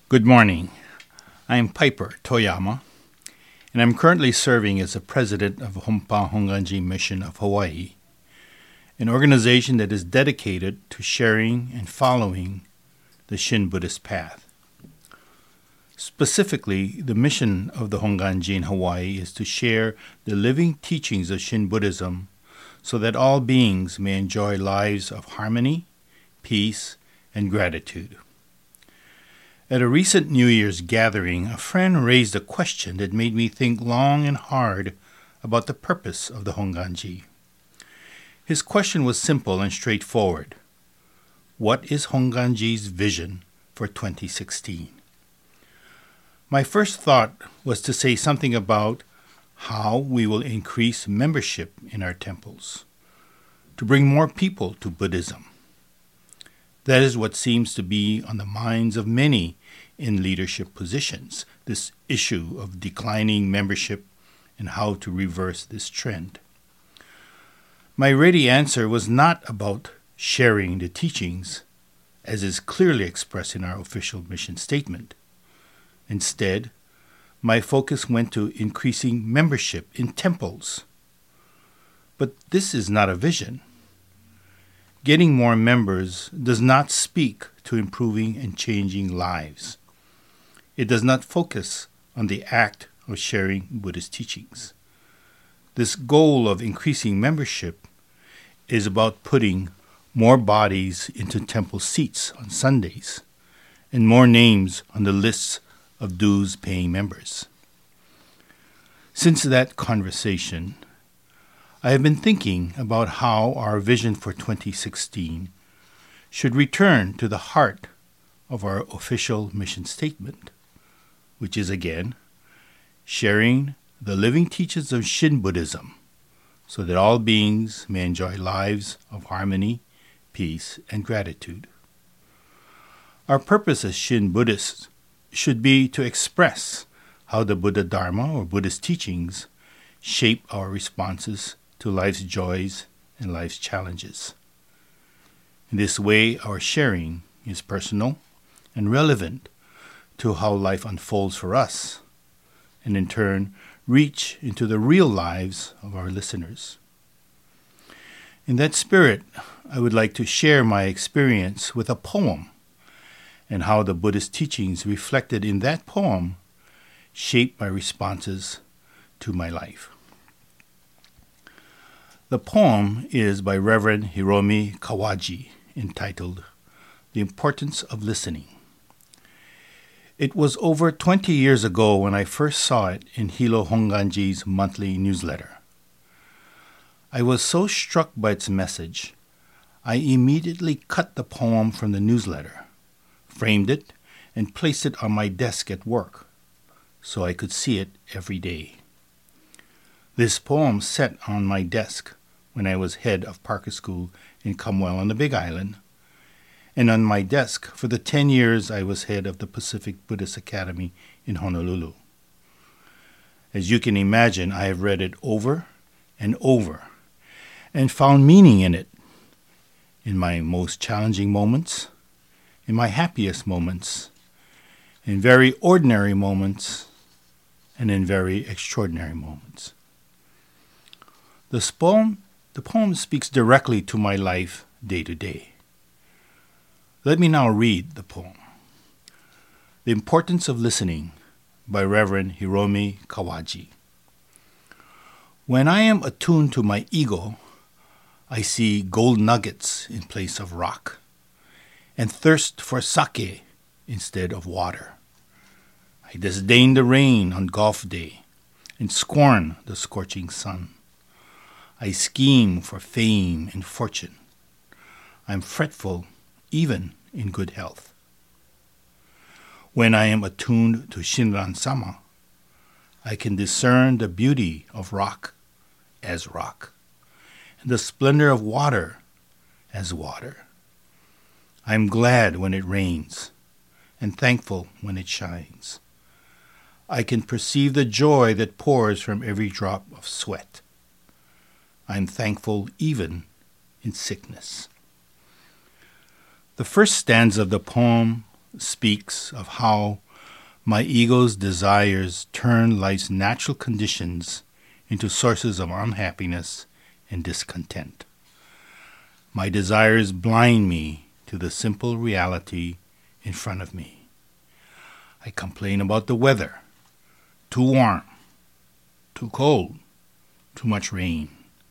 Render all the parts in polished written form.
Good morning. I am Piper Toyama, and I'm currently serving as the president of Honpa Honganji Mission of Hawaii, an organization that is dedicated to sharing and following the Shin Buddhist path. Specifically, the mission of the Honganji in Hawaii is to share the living teachings of Shin Buddhism so that all beings may enjoy lives of harmony, peace, and gratitude. At a recent New Year's gathering, a friend raised a question that made me think long and hard about the purpose of the Honganji. His question was simple and straightforward. What is Honganji's vision for 2016? My first thought was to say something about how we will increase membership in our temples, to bring more people to Buddhism. That is what seems to be on the minds of many in leadership positions, this issue of declining membership and how to reverse this trend. My ready answer was not about sharing the teachings, as is clearly expressed in our official mission statement. Instead, my focus went to increasing membership in temples. But this is not a vision. Getting more members does not speak to improving and changing lives. It does not focus on the act of sharing Buddhist teachings. This goal of increasing membership is about putting more bodies into temple seats on Sundays and more names on the lists of dues-paying members. Since that conversation, I have been thinking about how our vision for 2016 should return to the heart of our official mission statement, which is again, sharing the living teachings of Shin Buddhism so that all beings may enjoy lives of harmony, peace, and gratitude. Our purpose as Shin Buddhists should be to express how the Buddha Dharma or Buddhist teachings shape our responses to life's joys and life's challenges. In this way, our sharing is personal and relevant to how life unfolds for us, and in turn, reach into the real lives of our listeners. In that spirit, I would like to share my experience with a poem and how the Buddhist teachings reflected in that poem shape my responses to my life. The poem is by Reverend Hiromi Kawaji, entitled The Importance of Listening. It was over 20 years ago when I first saw it in Hilo Honganji's monthly newsletter. I was so struck by its message, I immediately cut the poem from the newsletter, framed it, and placed it on my desk at work, so I could see it every day. This poem sat on my desk when I was head of Parker School in Kamwell on the Big Island, and on my desk for the 10 years I was head of the Pacific Buddhist Academy in Honolulu. As you can imagine, I have read it over and over and found meaning in it, in my most challenging moments, in my happiest moments, in very ordinary moments, and in very extraordinary moments. The poem speaks directly to my life day to day. Let me now read the poem. The Importance of Listening by Reverend Hiromi Kawaji. When I am attuned to my ego, I see gold nuggets in place of rock, and thirst for sake instead of water. I disdain the rain on golf day and scorn the scorching sun. I scheme for fame and fortune. I'm fretful even in good health. When I am attuned to Shinran Sama, I can discern the beauty of rock as rock, and the splendor of water as water. I am glad when it rains, and thankful when it shines. I can perceive the joy that pours from every drop of sweat. I am thankful even in sickness. The first stanza of the poem speaks of how my ego's desires turn life's natural conditions into sources of unhappiness and discontent. My desires blind me to the simple reality in front of me. I complain about the weather. Too warm, too cold, too much rain.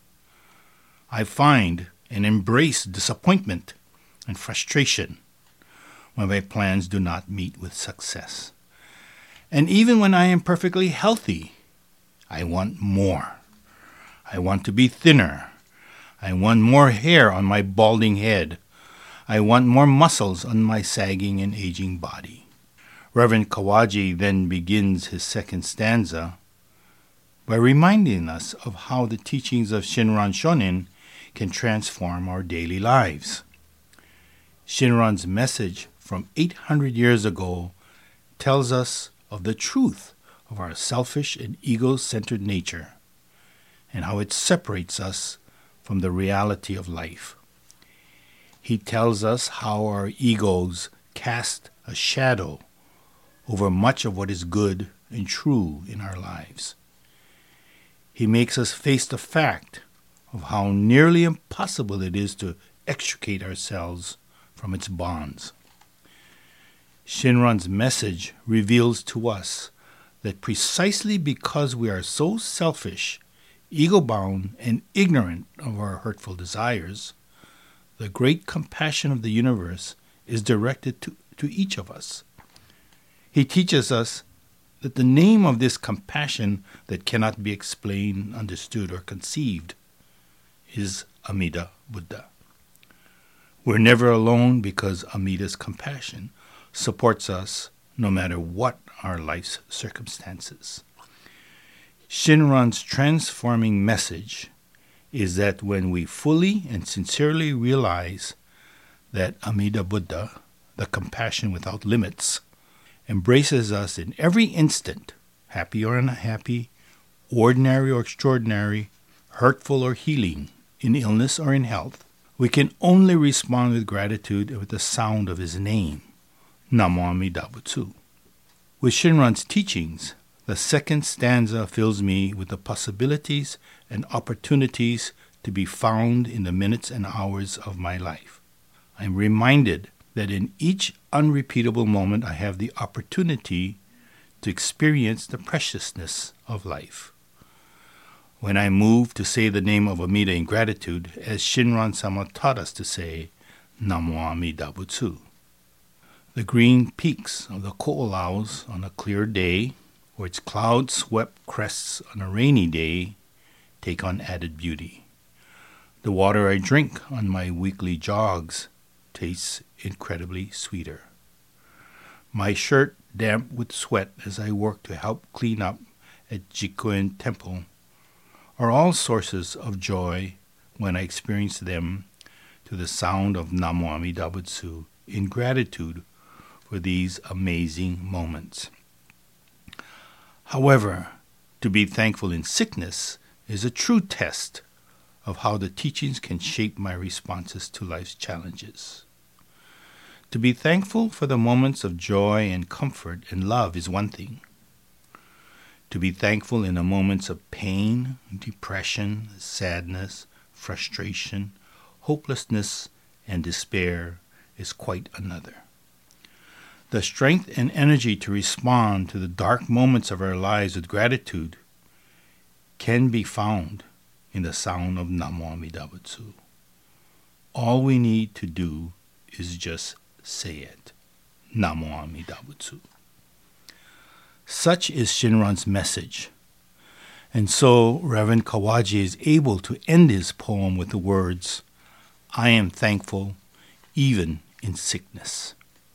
I find and embrace disappointment and frustration when my plans do not meet with success. And even when I am perfectly healthy, I want more. I want to be thinner. I want more hair on my balding head. I want more muscles on my sagging and aging body. Reverend Kawaji then begins his second stanza by reminding us of how the teachings of Shinran Shonin can transform our daily lives. Shinran's message from 800 years ago tells us of the truth of our selfish and ego-centered nature and how it separates us from the reality of life. He tells us how our egos cast a shadow over much of what is good and true in our lives. He makes us face the fact of how nearly impossible it is to extricate ourselves from its bonds. Shinran's message reveals to us that precisely because we are so selfish, ego-bound, and ignorant of our hurtful desires, the great compassion of the universe is directed to each of us. He teaches us that the name of this compassion that cannot be explained, understood, or conceived is Amida Buddha. We're never alone because Amida's compassion supports us no matter what our life's circumstances. Shinran's transforming message is that when we fully and sincerely realize that Amida Buddha, the compassion without limits, embraces us in every instant, happy or unhappy, ordinary or extraordinary, hurtful or healing, in illness or in health, we can only respond with gratitude with the sound of his name, Namo Amida Butsu. With Shinran's teachings, the second stanza fills me with the possibilities and opportunities to be found in the minutes and hours of my life. I am reminded that in each unrepeatable moment I have the opportunity to experience the preciousness of life. When I move to say the name of Amida in gratitude, as Shinran-sama taught us to say, Namo Amida Butsu. The green peaks of the Ko'olaus on a clear day, or its cloud-swept crests on a rainy day, take on added beauty. The water I drink on my weekly jogs tastes incredibly sweeter. My shirt damp with sweat as I work to help clean up at Jikoen Temple are all sources of joy when I experience them to the sound of Namo Amida Butsu in gratitude for these amazing moments. However, to be thankful in sickness is a true test of how the teachings can shape my responses to life's challenges. To be thankful for the moments of joy and comfort and love is one thing. To be thankful in the moments of pain, depression, sadness, frustration, hopelessness, and despair is quite another. The strength and energy to respond to the dark moments of our lives with gratitude can be found in the sound of Namo Amida Butsu. All we need to do is just say it. Namo Amida Butsu. Such is Shinran's message. And so Reverend Kawaji is able to end his poem with the words, I am thankful even in sickness.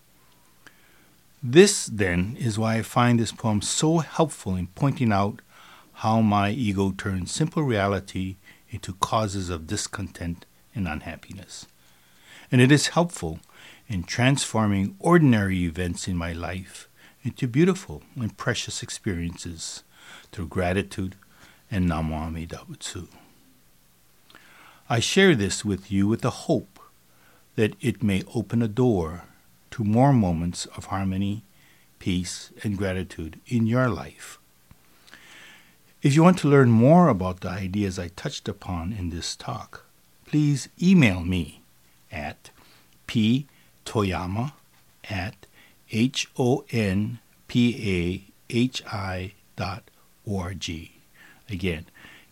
This, then, is why I find this poem so helpful in pointing out how my ego turns simple reality into causes of discontent and unhappiness. And it is helpful in transforming ordinary events in my life into beautiful and precious experiences through gratitude and Namo Amida Butsu. I share this with you with the hope that it may open a door to more moments of harmony, peace, and gratitude in your life. If you want to learn more about the ideas I touched upon in this talk, please email me at ptoyama@honpahi.org. Again,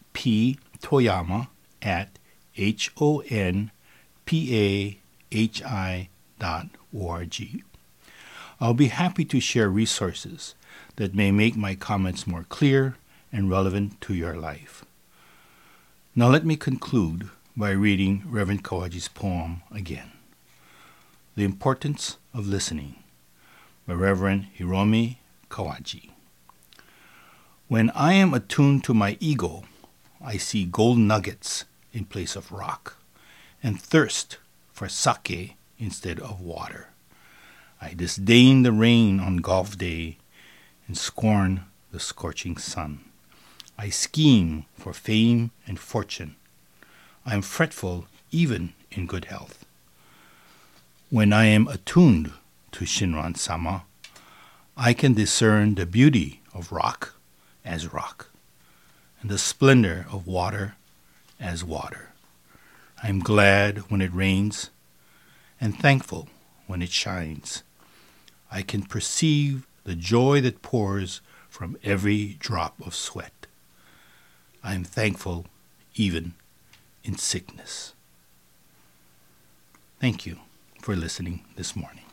ptoyama@honpahi.org. I'll be happy to share resources that may make my comments more clear and relevant to your life. Now let me conclude by reading Reverend Kawaji's poem again. The Importance of Listening by Reverend Hiromi Kawaji. When I am attuned to my ego, I see gold nuggets in place of rock, and thirst for sake instead of water. I disdain the rain on golf day and scorn the scorching sun. I scheme for fame and fortune. I am fretful even in good health. When I am attuned to Shinran-sama, I can discern the beauty of rock as rock, and the splendor of water as water. I am glad when it rains, and thankful when it shines. I can perceive the joy that pours from every drop of sweat. I am thankful even in sickness. Thank you for listening this morning.